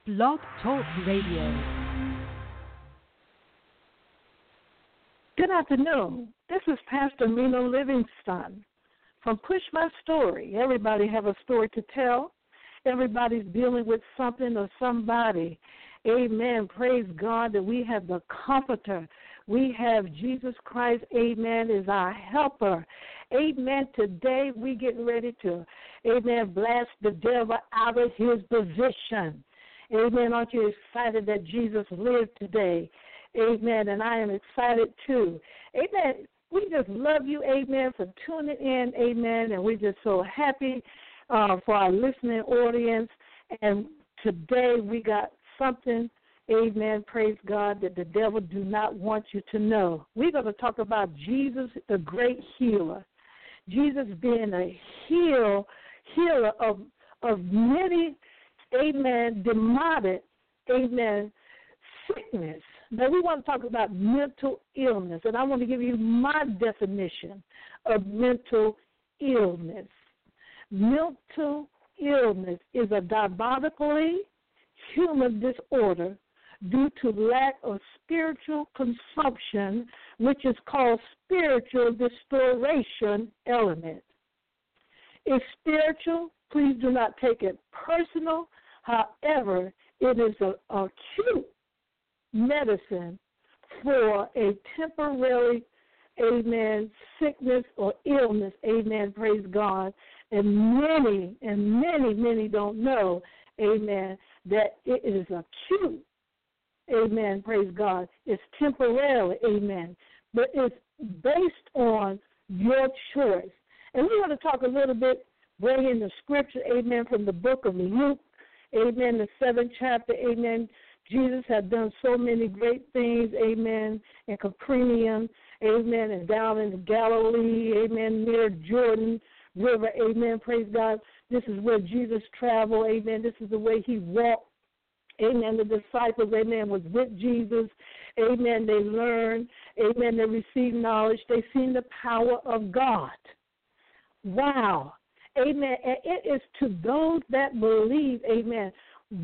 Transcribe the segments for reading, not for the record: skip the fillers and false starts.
Blog Talk Radio. Good afternoon. This is Pastor Mino Livingston from Push My Story. Everybody have a story to tell. Everybody's dealing with something or somebody. Amen. Praise God that we have the Comforter. We have Jesus Christ, amen, is our helper. Amen. Today we getting ready to, amen, blast the devil out of his position. Amen. Aren't you excited that Jesus lived today? Amen. And I am excited too. Amen. We just love you, amen, for tuning in, amen. And we're just so happy for our listening audience. And today we got something, amen, praise God, that the devil do not want you to know. We're going to talk about Jesus, the great healer. Jesus being a healer of many, amen, demonic, amen, sickness. Now, we want to talk about mental illness, and I want to give you my definition of mental illness. Mental illness is a diabolically human disorder due to lack of spiritual consumption, which is called spiritual distortion element. It's spiritual. Please do not take it personal. However, it is an acute medicine for a temporary, amen, sickness or illness, amen, praise God. And many don't know, amen, that it is acute, amen, praise God. It's temporary, amen, but it's based on your choice. And we want to talk a little bit, bring in the scripture, amen, from the book of Luke, amen, the 7th chapter, amen. Jesus had done so many great things, amen, in Capernaum, amen, and down in Galilee, amen, near Jordan River, amen, praise God. This is where Jesus traveled, amen. This is the way he walked, amen. The disciples, amen, was with Jesus, amen. They learned, amen, they received knowledge. They seen the power of God. Wow, amen. And it is to those that believe, amen.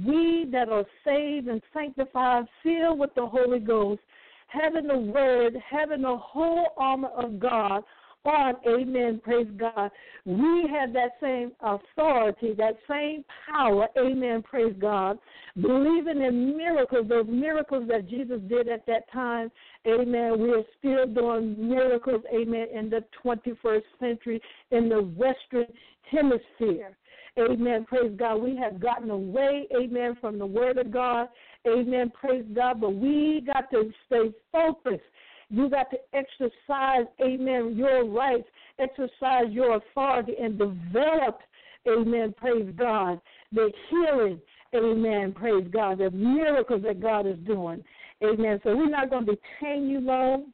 We that are saved and sanctified, filled with the Holy Ghost, having the word, having the whole armor of God on, amen, praise God. We have that same authority, that same power, amen, praise God, believing in miracles, those miracles that Jesus did at that time, amen. We are still doing miracles, amen, in the 21st century in the Western Hemisphere. Amen, praise God. We have gotten away, amen, from the word of God, amen, praise God, but we got to stay focused. You got to exercise, amen, your rights, exercise your authority, and develop, amen, praise God, the healing, amen, praise God, the miracles that God is doing, amen. So we're not going to detain you long.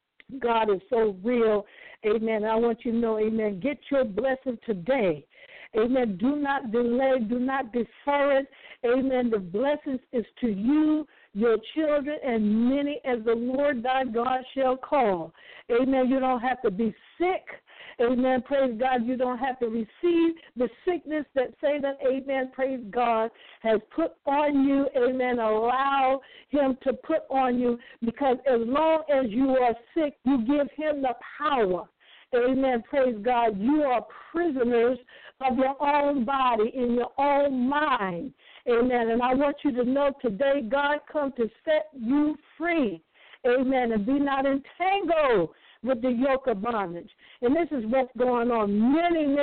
God is so real, amen. I want you to know, amen, get your blessing today. Amen. Do not delay. Do not defer it. Amen. The blessings is to you, your children, and many as the Lord thy God shall call. Amen. You don't have to be sick. Amen. Praise God. You don't have to receive the sickness that Satan, amen, praise God, has put on you. Amen. Allow him to put on you, because as long as you are sick, you give him the power. Amen. Praise God. You are prisoners of your own body, in your own mind. Amen. And I want you to know today God come to set you free. Amen. And be not entangled with the yoke of bondage. And this is what's going on.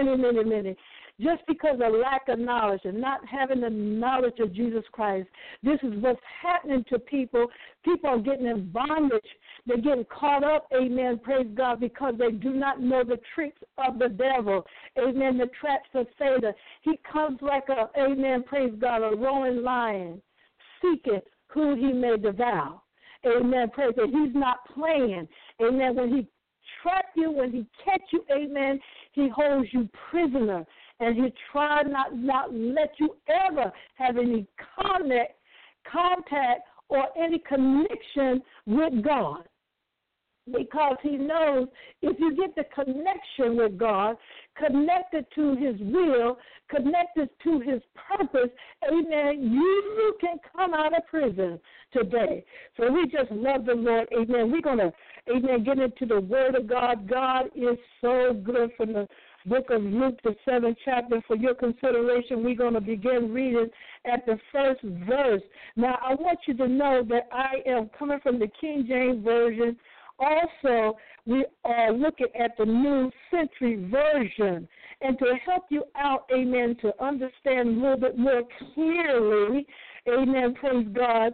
Many. Just because of lack of knowledge and not having the knowledge of Jesus Christ, this is what's happening to people. People are getting in bondage. They're getting caught up, amen, praise God, because they do not know the tricks of the devil, amen, the traps of Satan. He comes like a, amen, praise God, a roaring lion, seeking who he may devour. Amen, praise God. He's not playing. Amen, when he trap you, when he catch you, amen, he holds you prisoner. And he try not let you ever have any contact or any connection with God. because he knows if you get the connection with God, connected to his will, connected to his purpose, amen, you can come out of prison today. So we just love the Lord, amen. We're going to, amen, get into the word of God. God is so good. From the book of Luke, the 7th chapter, for your consideration, we're going to begin reading at the first verse. Now, I want you to know that I am coming from the King James Version. Also, we are looking at the New Century Version. And to help you out, amen, to understand a little bit more clearly, amen, praise God,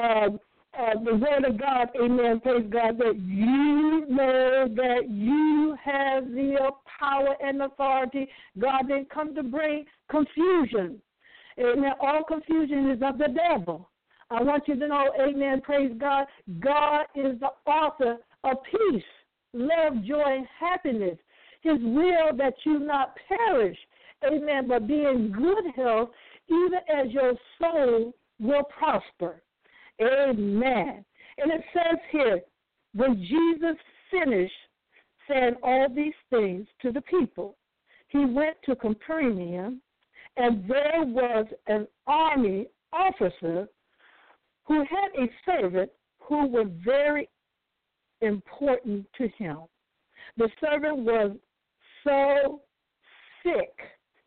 the word of God, amen, praise God, that you know that you have the power and authority. God didn't come to bring confusion. Amen. All confusion is of the devil. I want you to know, amen, praise God, God is the author of peace, love, joy, and happiness. His will that you not perish, amen, but be in good health, even as your soul will prosper. Amen. And it says here, when Jesus finished saying all these things to the people, he went to Capernaum, and there was an army officer who had a servant who was very important to him. The servant was so sick,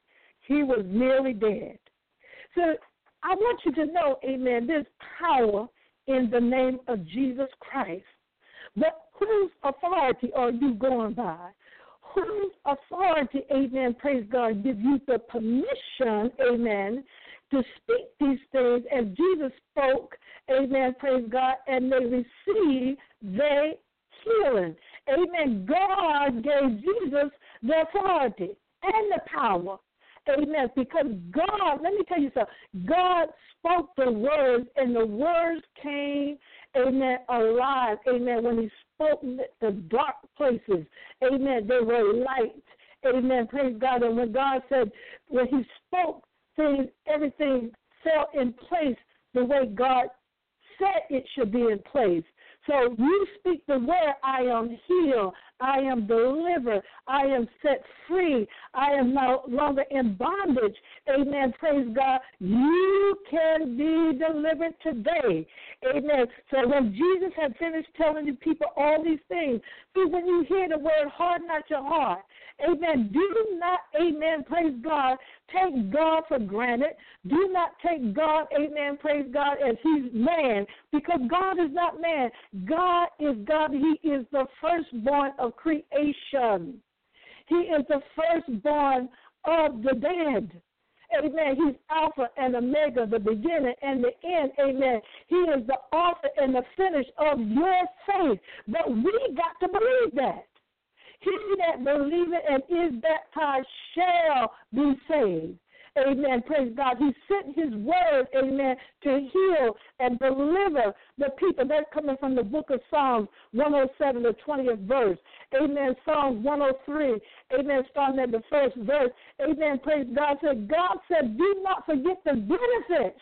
he was nearly dead. So I want you to know, amen, there's power in the name of Jesus Christ. But whose authority are you going by? Whose authority, amen, praise God, gives you the permission, amen, to speak these things? And Jesus spoke, amen, praise God, and they received their healing. Amen. God gave Jesus the authority and the power. Amen. Because God, let me tell you something, God spoke the words, and the words came, amen, alive. Amen. When he spoke the dark places, amen, they were light. Amen. Praise God. And when God said, when he spoke things, everything fell in place the way God said it should be in place. So you speak the word, I am healed, I am delivered, I am set free, I am no longer in bondage. Amen, praise God. You can be delivered today. Amen. So when Jesus had finished telling the people all these things, see, when you hear the word, harden not your heart. Amen. Do not, amen, praise God, take God for granted. Do not take God, amen, praise God, as he's man, because God is not man. God is God. He is the firstborn of creation. He is the firstborn of the dead. Amen. He's Alpha and Omega, the beginning and the end. Amen. He is the author and the finish of your faith. But we got to believe that. He that believeth and is baptized shall be saved. Amen. Praise God. He sent his word, amen, to heal and deliver the people. That's coming from the book of Psalms 107, the 20th verse. Amen. Psalms 103, amen, starting at the first verse. Amen. Praise God. God said, do not forget the benefits.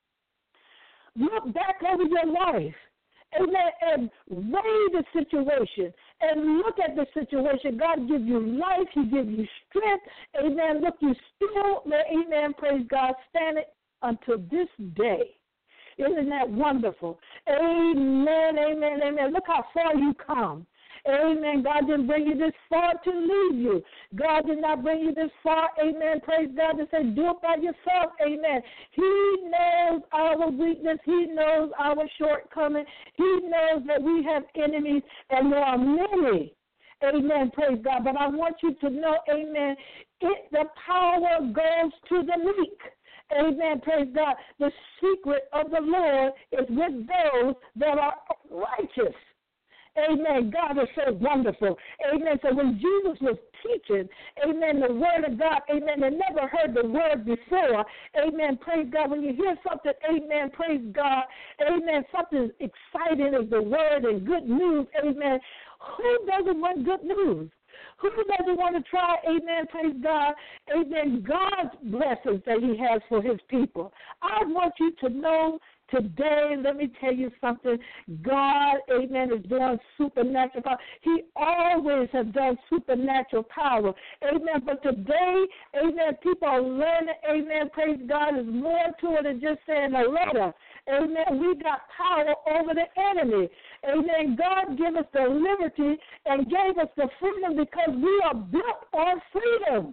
Look back over your life. Amen, and weigh the situation and look at the situation. God gives you life. He gives you strength. Amen. Look, you still, amen, praise God, standing until this day. Isn't that wonderful? Amen, amen, amen. Look how far you come. Amen. God didn't bring you this far to leave you. God did not bring you this far, amen, praise God, to say do it by yourself, amen. He knows our weakness. He knows our shortcoming. He knows that we have enemies, and there are many, amen, praise God. But I want you to know, amen, the power goes to the meek. Amen, praise God. The secret of the Lord is with those that are righteous. Amen. God is so wonderful. Amen. So when Jesus was teaching, amen, the word of God, amen, they never heard the word before. Amen. Praise God. When you hear something, amen, praise God, amen, something exciting is the word and good news, amen. Who doesn't want good news? Who doesn't want to try, amen, praise God, amen, God's blessings that he has for his people? I want you to know Today, let me tell you something. God, amen, is doing supernatural power. He always has done supernatural power. Amen. But today, amen, people are learning, amen, praise God, there's more to it than just saying a letter. Amen. We got power over the enemy. Amen. God gave us the liberty and gave us the freedom because we are built on freedom.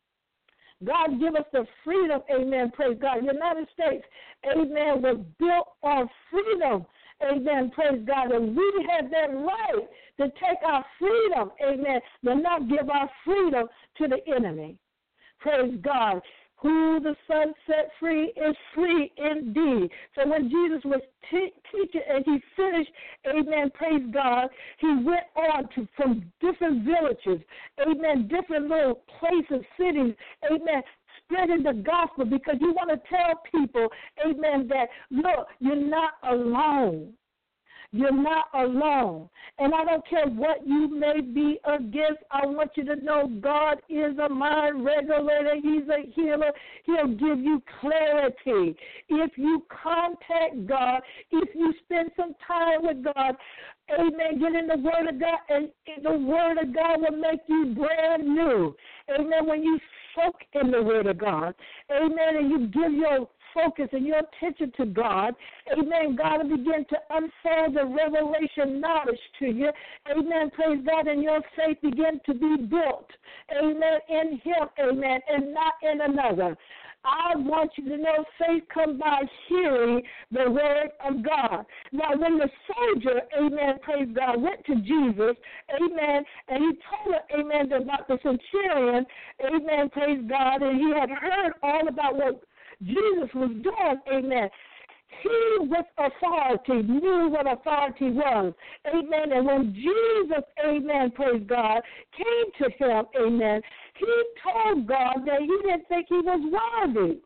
God give us the freedom, amen, praise God. The United States, amen, was built on freedom, amen, praise God. And we have that right to take our freedom, amen, but not give our freedom to the enemy. Praise God. Who the Son set free is free indeed. So when Jesus was teaching and he finished, amen, praise God, he went on to from different villages, amen, different little places, cities, amen, spreading the gospel because you want to tell people, amen, that, look, you're not alone. You're not alone. And I don't care what you may be against. I want you to know God is a mind regulator. He's a healer. He'll give you clarity. If you contact God, if you spend some time with God, amen, get in the Word of God, and the Word of God will make you brand new. Amen. When you soak in the Word of God, amen, and you give your focus and your attention to God, amen, God will begin to unfold the revelation knowledge to you, amen, praise God, and your faith begin to be built, amen, in Him, amen, and not in another. I want you to know faith comes by hearing the word of God. Now, when the soldier, amen, praise God, went to Jesus, amen, and he told her, amen, about the centurion, amen, praise God, and he had heard all about what Jesus was doing, amen. He, with authority, knew what authority was, amen. And when Jesus, amen, praise God, came to him, amen, he told God that he didn't think he was worthy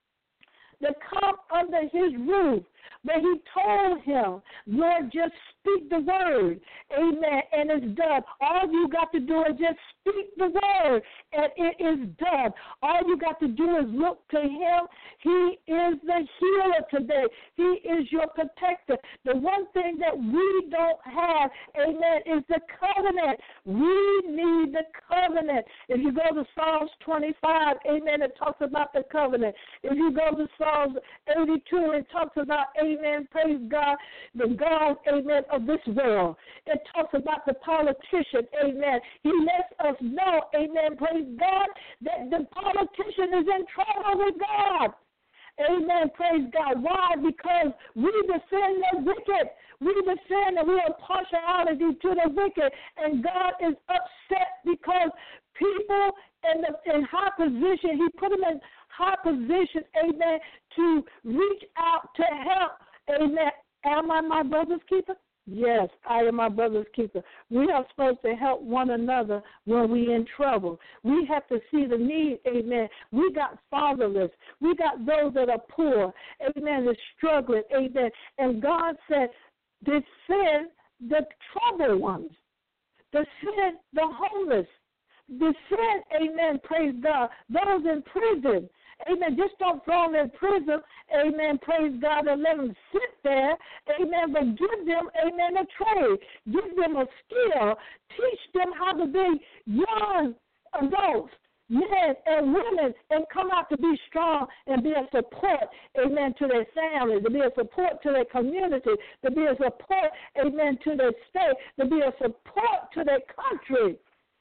to come under his roof. But he told him, Lord, just speak the word, amen, and it's done. All you got to do is just speak the word, and it is done. All you got to do is look to him. He is the healer today. He is your protector. The one thing that we don't have, amen, is the covenant. We need the covenant. If you go to Psalms 25, amen, it talks about the covenant. If you go to Psalms 82, it talks about, amen, praise God, the God, amen, of this world. It talks about the politician, amen. He lets us know, amen, praise God, that the politician is in trouble with God. Amen, praise God. Why? Because we defend the wicked. We defend and we are partiality to the wicked. And God is upset because people in high position, he put them in high position, amen, to reach out to help. Amen. Am I my brother's keeper? Yes, I am my brother's keeper. We are supposed to help one another when we're in trouble. We have to see the need, amen. We got fatherless. We got those that are poor, amen, that's struggling, amen. And God said, defend the troubled ones. Defend the homeless. Defend, amen, praise God, those in prison. Amen. Just don't throw them in prison. Amen. Praise God and let them sit there. Amen. But give them, amen, a trade. Give them a skill. Teach them how to be young adults, men and women, and come out to be strong and be a support, amen, to their family, to be a support to their community, to be a support, amen, to their state, to be a support to their country.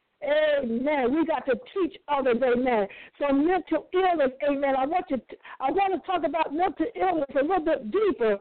Amen. We got to teach others, amen. So mental illness, amen. I want to talk about mental illness a little bit deeper.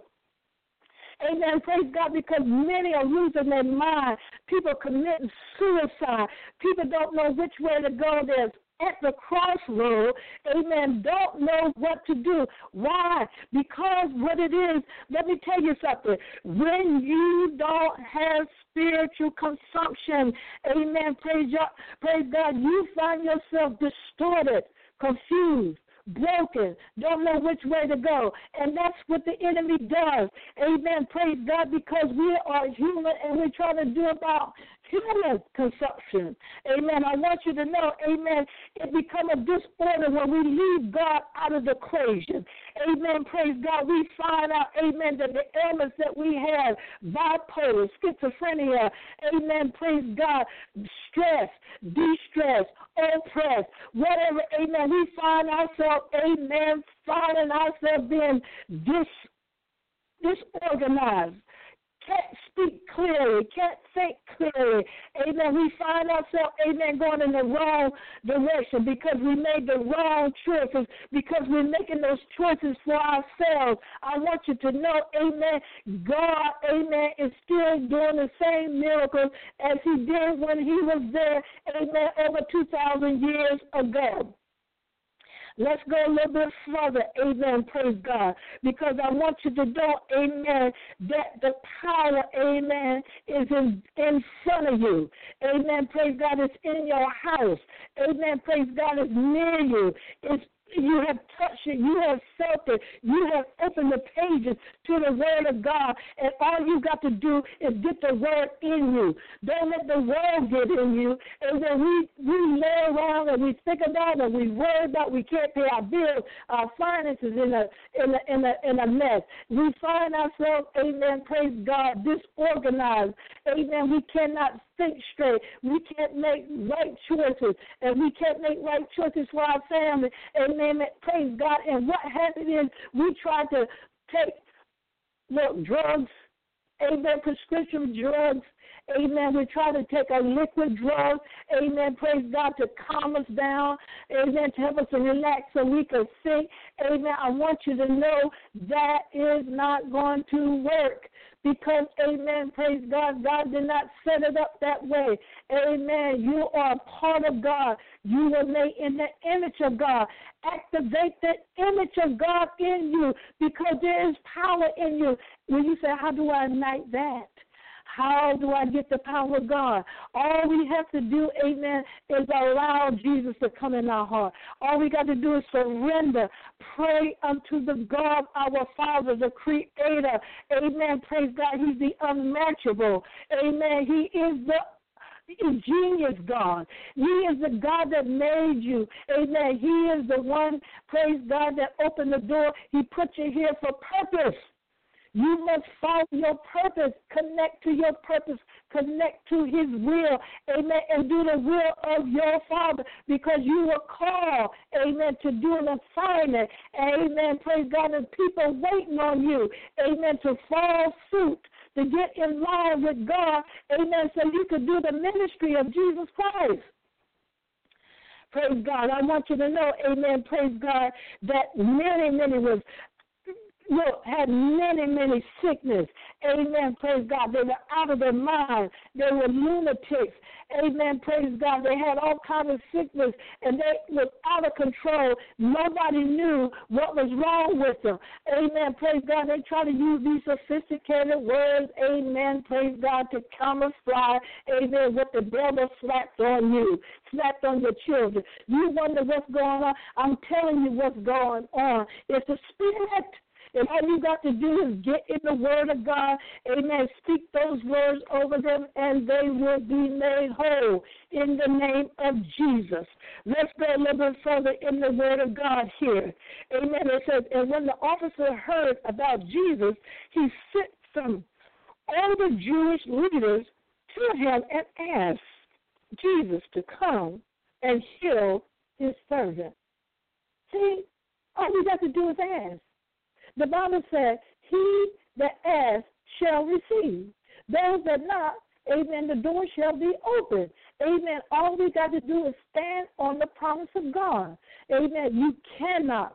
Amen. Praise God, because many are losing their mind. People committing suicide. People don't know which way to go. There's at the crossroad, amen, don't know what to do. Why? Because what it is, let me tell you something. When you don't have spiritual consumption, amen, praise God, you find yourself distorted, confused, broken, don't know which way to go. And that's what the enemy does. Amen. Praise God, because we are human and we're trying to do about human consumption. Amen. I want you to know, amen, it become a disorder when we leave God out of the equation. Amen. Praise God. We find out, amen, that the ailments that we have, bipolar, schizophrenia, amen, praise God, stress, de-stress, oppressed, whatever, amen, we find ourselves, amen, finding ourselves being disorganized. Can't speak clearly, can't think clearly. Amen. We find ourselves, amen, going in the wrong direction because we made the wrong choices, because we're making those choices for ourselves. I want you to know, amen, God, amen, is still doing the same miracles as he did when he was there, amen, over 2,000 years ago. Let's go a little bit further, amen, praise God, because I want you to know, amen, that the power, amen, is in front of you. Amen, praise God, it's in your house. Amen, praise God, it's near you. You have touched it. You have felt it. You have opened the pages to the Word of God, and all you got to do is get the Word in you. Don't let the world get in you. And then we lay around and we think about it, we worry about we can't pay our bills, our finances in a mess. We find ourselves, amen, praise God, disorganized. Amen. We cannot think straight. We can't make right choices, and we can't make right choices for our family. Amen. Praise God. And what happened is we try to take drugs, amen, prescription drugs. Amen. We try to take a liquid drug, amen, praise God, to calm us down, amen, to help us to relax so we can think. Amen. I want you to know that is not going to work. Because, amen, praise God, God did not set it up that way. Amen. You are a part of God. You were made in the image of God. Activate the image of God in you because there is power in you. When you say, how do I ignite that? How do I get the power of God? All we have to do, amen, is allow Jesus to come in our heart. All we got to do is surrender. Pray unto the God, our Father, the Creator. Amen. Praise God. He's the unmatchable. Amen. He is the genius God. He is the God that made you. Amen. He is the one, praise God, that opened the door. He put you here for purpose. You must follow your purpose, connect to your purpose, connect to his will, amen, and do the will of your Father because you were called, amen, to do an assignment, amen, praise God, and people waiting on you, amen, to follow suit, to get in line with God, amen, so you could do the ministry of Jesus Christ. Praise God. I want you to know, amen, praise God, that many had many sickness. Amen, praise God. They were out of their mind. They were lunatics. Amen, praise God. They had all kinds of sickness, and they were out of control. Nobody knew what was wrong with them. Amen, praise God. They try to use these sophisticated words, amen, praise God, to camouflage, amen, what the devil slapped on you, slapped on your children. You wonder what's going on. I'm telling you what's going on. It's a spirit. And all you got to do is get in the Word of God, amen, speak those words over them, and they will be made whole in the name of Jesus. Let's go a little bit further in the Word of God here. Amen. It says, and when the officer heard about Jesus, he sent some older Jewish leaders to him and asked Jesus to come and heal his servant. See, all you got to do is ask. The Bible said, he that asks shall receive. Those that knock, amen, the door shall be open. Amen. All we got to do is stand on the promise of God. Amen. You cannot,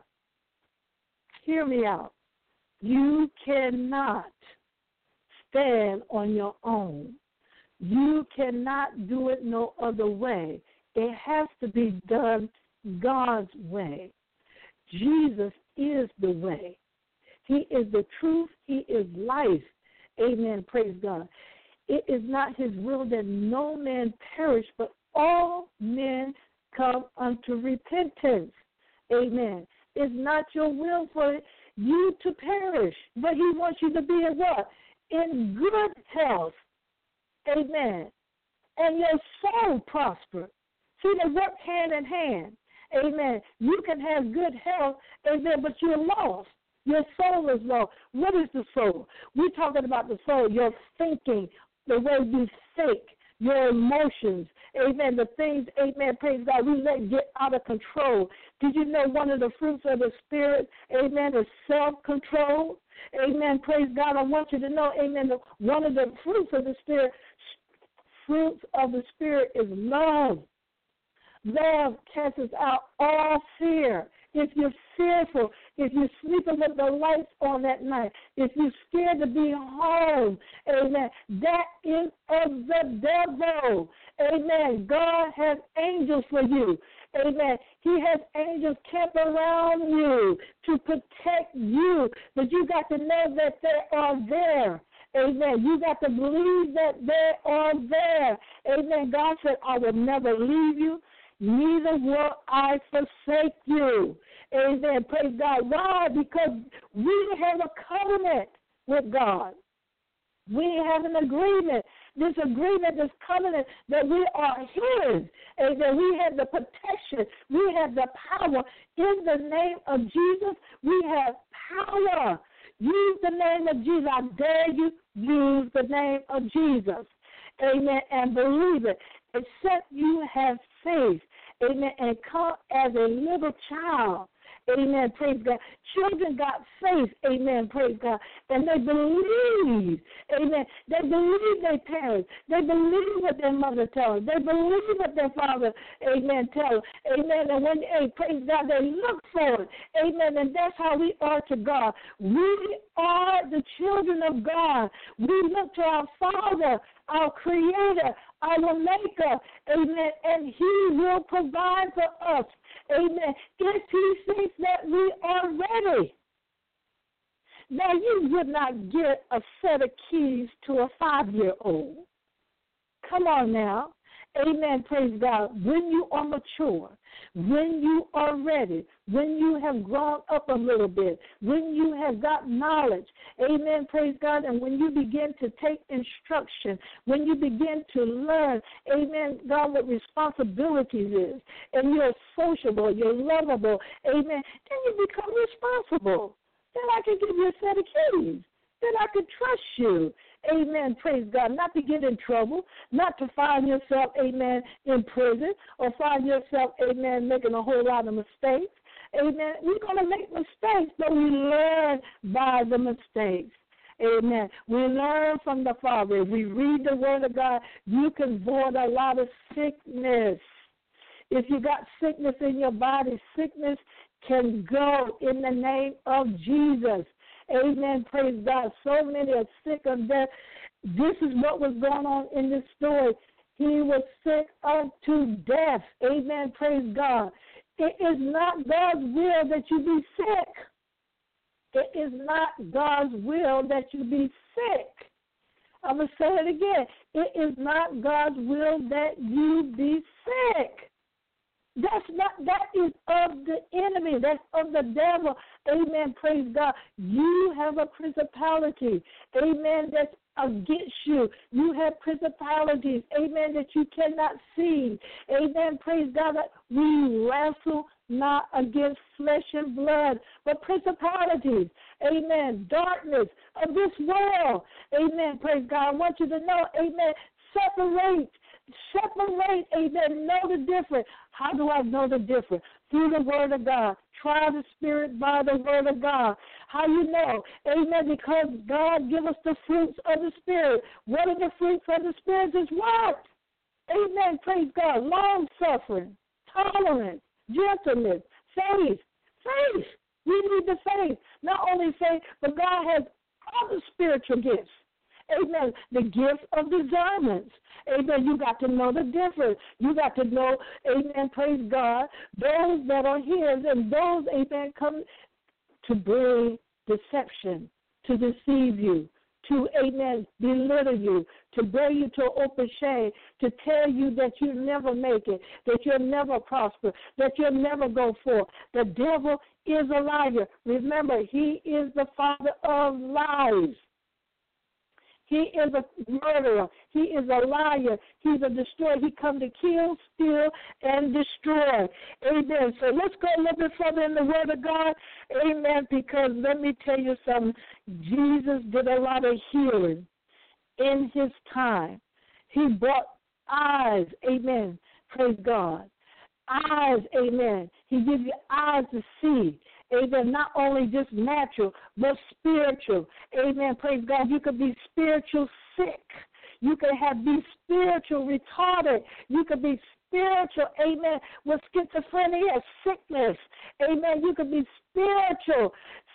hear me out, you cannot stand on your own. You cannot do it no other way. It has to be done God's way. Jesus is the way. He is the truth. He is life. Amen. Praise God. It is not his will that no man perish, but all men come unto repentance. Amen. It's not your will for you to perish, but he wants you to be in what? In good health. Amen. and your soul prosper. See, they work hand in hand. Amen. You can have good health, amen, but you're lost. Your soul is lost. What is the soul? We're talking about the soul, your thinking, the way you think, your emotions, amen, the things, amen, praise God, we let get out of control. Did you know one of the fruits of the Spirit, amen, is self-control? Amen, praise God. I want you to know, amen, one of the fruits of the Spirit is love. Love casts out all fear. If you're fearful, if you're sleeping with the lights on at night, if you're scared to be home, amen, that is of the devil. Amen. God has angels for you. Amen. He has angels camped around you to protect you, but you got to know that they are there. Amen. You got to believe that they are there. Amen. God said, I will never leave you, neither will I forsake you. Amen. Praise God. Why? Because we have a covenant with God. We have an agreement. This agreement, this covenant, that we are His, and that we have the protection, we have the power. In the name of Jesus, we have power. Use the name of Jesus. I dare you, use the name of Jesus. Amen. And believe it. Except you have faith. Amen. And come as a little child. Amen. Praise God. Children got faith. Amen. Praise God. And they believe. Amen. They believe their parents. They believe what their mother tells them. They believe what their father, amen, tells them. Amen. And when they, praise God, they look for it. Amen. And that's how we are to God. We are the children of God. We look to our Father, our Creator, our Maker. Amen. And He will provide for us. Amen. If He thinks that we are ready. Now, you would not get a set of keys to a 5-year-old. Come on now. Amen. Praise God. When you are mature, when you are ready, when you have grown up a little bit, when you have got knowledge, amen, praise God, and when you begin to take instruction, when you begin to learn, amen, God, what responsibilities is, and you're sociable, you're lovable, amen, then you become responsible. Then I can give you a set of keys. Then I can trust you. Amen. Praise God. Not to get in trouble, not to find yourself, amen, in prison or find yourself, amen, making a whole lot of mistakes. Amen. We're going to make mistakes, but we learn by the mistakes. Amen. We learn from the Father. If we read the Word of God, you can avoid a lot of sickness. If you got sickness in your body, sickness can go in the name of Jesus. Amen. Praise God. So many are sick of death. This is what was going on in this story. He was sick unto death. Amen. Praise God. It is not God's will that you be sick. It is not God's will that you be sick. I'm going to say it again. It is not God's will that you be sick. That is of the enemy. That's of the devil. Amen. Praise God. You have a principality. Amen. That's against you. You have principalities. Amen. That you cannot see. Amen. Praise God. We wrestle not against flesh and blood, but principalities. Amen. Darkness of this world. Amen. Praise God. I want you to know. Amen. Separate, amen, know the difference. How do I know the difference? Through the Word of God. Try the Spirit by the Word of God. How you know? Amen, because God gives us the fruits of the Spirit. What are the fruits of the Spirit? Is what? Amen, praise God. Long-suffering, tolerance, gentleness, faith. Faith. We need the faith. Not only faith, but God has other spiritual gifts. Amen. The gift of discernment. Amen. You got to know the difference. You got to know, amen, praise God, those that are His and those, amen, come to bring deception, to deceive you, to, amen, belittle you, to bring you to open shame, to tell you that you'll never make it, that you'll never prosper, that you'll never go forth. The devil is a liar. Remember, he is the father of lies. He is a murderer. He is a liar. He's a destroyer. He come to kill, steal, and destroy. Amen. So let's go a little bit further in the Word of God. Amen. Because let me tell you something. Jesus did a lot of healing in his time. He brought eyes. Amen. Praise God. Eyes. Amen. He gives you eyes to see. Amen. Not only just natural, but spiritual. Amen. Praise God. You could be spiritual sick. You could be spiritual retarded. You could be spiritual, amen, with schizophrenia, sickness. Amen. You could be spiritual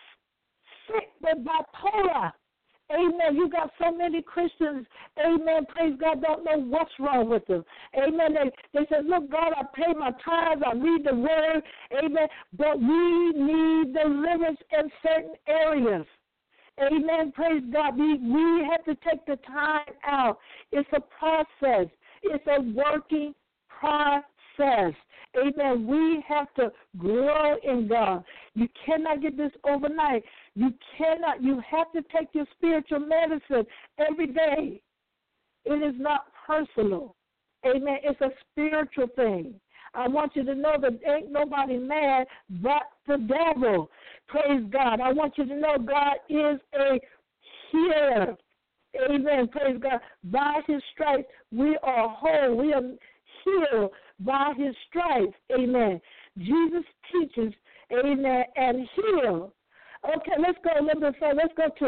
sick with bipolar. Amen. You got so many Christians, amen, praise God, don't know what's wrong with them. Amen. They say, look, God, I pay my tithes, I read the word, amen, but we need deliverance in certain areas. Amen. Praise God. We have to take the time out. It's a process. It's a working process. Amen. We have to grow in God. You cannot get this overnight. You cannot. You have to take your spiritual medicine every day. It is not personal. Amen. It's a spiritual thing. I want you to know that ain't nobody mad but the devil. Praise God. I want you to know God is a healer. Amen. Praise God. By his stripes, we are whole. We are healed by his stripes. Amen. Jesus teaches, amen, and heal. Okay, let's go a little bit further. Let's go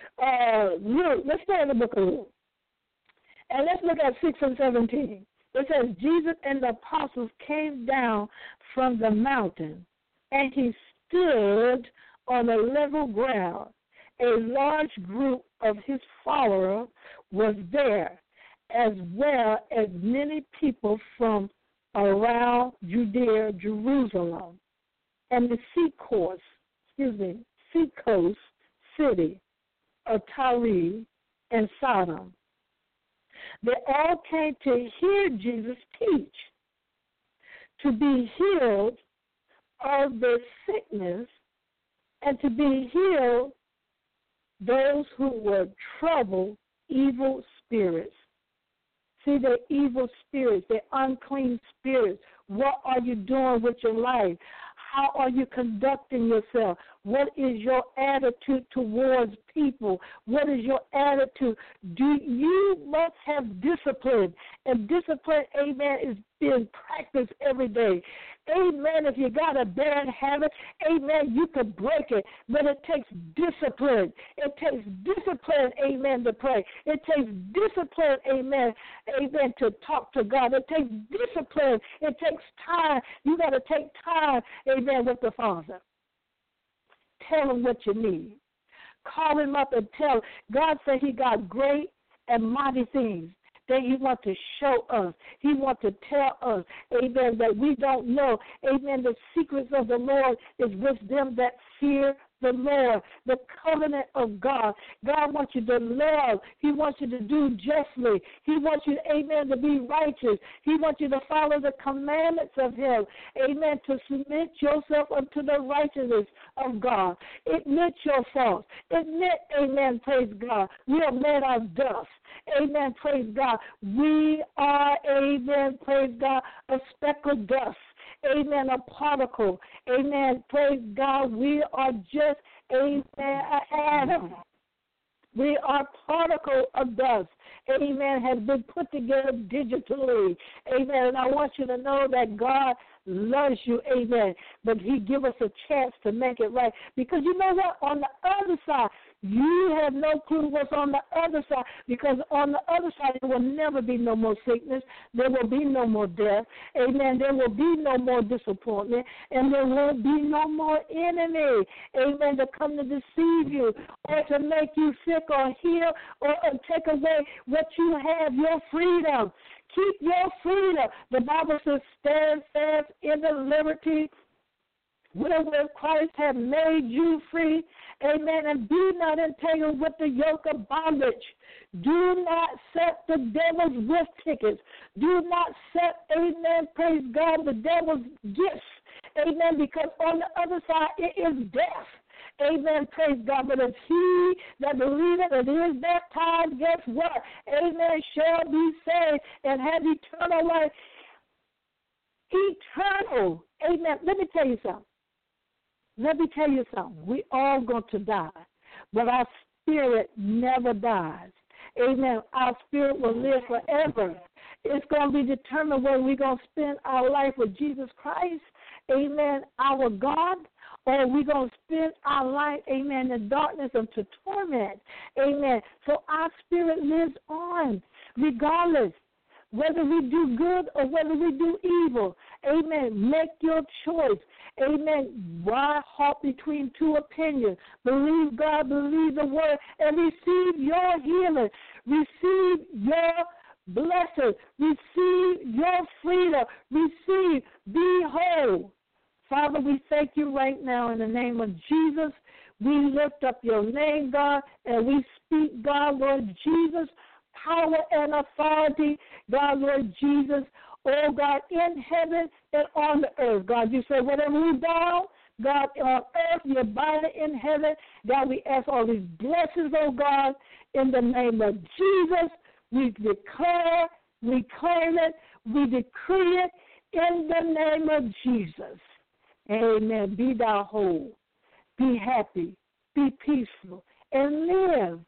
to Luke. Let's stay in the book of Luke. And let's look at 6 and 17. It says, Jesus and the apostles came down from the mountain, and he stood on a level ground. A large group of his followers was there, as well as many people from around Judea, Jerusalem, and the seacoast city of Tyre and Sodom. They all came to hear Jesus teach, to be healed of their sickness, and to be healed those who were troubled, evil spirits. See, the evil spirits, the unclean spirits. What are you doing with your life? How are you conducting yourself? What is your attitude towards people? What is your attitude? You must have discipline, and discipline, amen, is being practiced every day. Amen. If you got a bad habit, amen, you can break it, but it takes discipline. It takes discipline, amen, to pray. It takes discipline, amen, to talk to God. It takes discipline. It takes time. You got to take time, amen, with the Father. Tell him what you need. Call him up and tell him. God said he got great and mighty things that he wants to show us. He wants to tell us, amen, that we don't know. Amen, the secrets of the Lord is with them that fear the Lord, the covenant of God. God wants you to love. He wants you to do justly. He wants you, amen, to be righteous. He wants you to follow the commandments of him. Amen, to submit yourself unto the righteousness of God. Admit your faults. Admit, amen, praise God, we are made of dust. Amen, praise God. We are, amen, praise God, a speck of dust. Amen, a particle. Amen, praise God. We are just, amen, an atom. We are particle of dust. Amen, has been put together digitally. Amen, and I want you to know that God loves you, amen, but he give us a chance to make it right. Because you know what? On the other side, you have no clue what's on the other side, because on the other side there will never be no more sickness. There will be no more death. Amen. There will be no more disappointment, and there will be no more enemy, amen, to come to deceive you or to make you sick or heal or take away what you have, your freedom. Keep your freedom. The Bible says, stand fast in the liberty wherewith Christ hath made you free. Amen. And be not entangled with the yoke of bondage. Do not set the devil's gift tickets. Do not set, amen, praise God, the devil's gifts. Amen. Because on the other side, it is death. Amen. Praise God. But if he that believeth and is baptized, guess what? Amen. Shall be saved and have eternal life. Eternal. Amen. Let me tell you something. We all going to die, but our spirit never dies. Amen. Our spirit will live forever. It's going to be determined whether we're going to spend our life with Jesus Christ, amen, our God, or we're going to spend our life, amen, in darkness unto torment. Amen. So our spirit lives on regardless. Whether we do good or whether we do evil, amen, make your choice, amen. Why halt between two opinions? Believe God, believe the word, and receive your healing, receive your blessing, receive your freedom, receive, be whole. Father, we thank you right now in the name of Jesus. We lift up your name, God, and we speak, God, Lord Jesus, power and authority, God, Lord Jesus, oh, God, in heaven and on the earth. God, you say whatever we bound, God, on earth, you bind it in heaven. God, we ask all these blessings, oh, God, in the name of Jesus. We declare, we claim it, we decree it in the name of Jesus. Amen. Be thou whole, be happy, be peaceful, and live.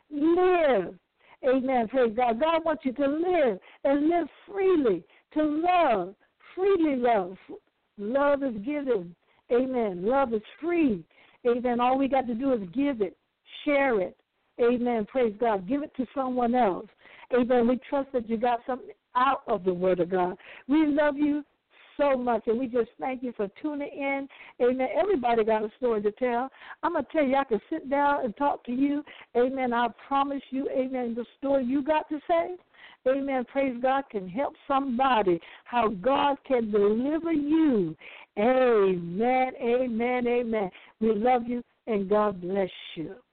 Amen. Praise God. God wants you to live and live freely, to love, freely love. Love is given. Amen. Love is free. Amen. All we got to do is give it, share it. Amen. Praise God. Give it to someone else. Amen. We trust that you got something out of the Word of God. We love you so much, and we just thank you for tuning in. Amen. Everybody got a story to tell. I'm going to tell you, I can sit down and talk to you. Amen. I promise you, amen, the story you got to say, amen, praise God, can help somebody, how God can deliver you. Amen, amen, amen. We love you, and God bless you.